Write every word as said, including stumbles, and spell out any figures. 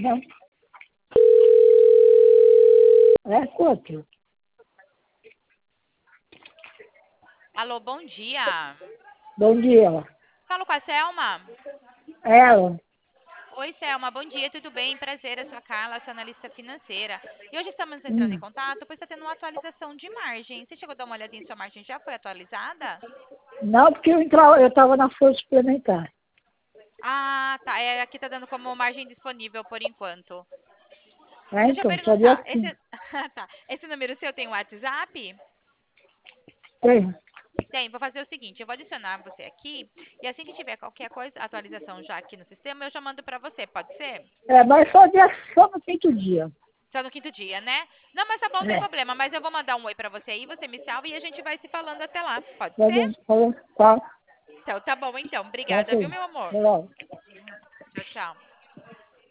Não. É quanto? Alô, bom dia. Bom dia. Falo com a Selma? Ela? Oi, Selma, bom dia, tudo bem? Prazer, eu sou a Carla, sou analista financeira. E hoje estamos entrando em Hum. contato, pois está tendo uma atualização de margem. Você chegou a dar uma olhadinha se sua margem já foi atualizada? Não, porque eu entrava, eu estava na folha suplementar. Ah, tá. É, aqui tá dando como margem disponível por enquanto. É, Deixa eu então, só dia perguntar, esse, cinco. tá. Esse número seu tem WhatsApp? Tem. Tem, vou fazer o seguinte, eu vou adicionar você aqui e assim que tiver qualquer coisa, atualização já aqui no sistema, eu já mando pra você, pode ser? É, mas só, dia, só no quinto dia. Só no quinto dia, né? Não, mas tá bom, não tem É. problema, mas eu vou mandar um oi pra você aí, você me salva e a gente vai se falando até lá, pode Tá ser? bom, tá bom, tá. Então, tá bom então, Tá obrigada, viu, ok. meu amor? Tá bom. Tchau, tchau.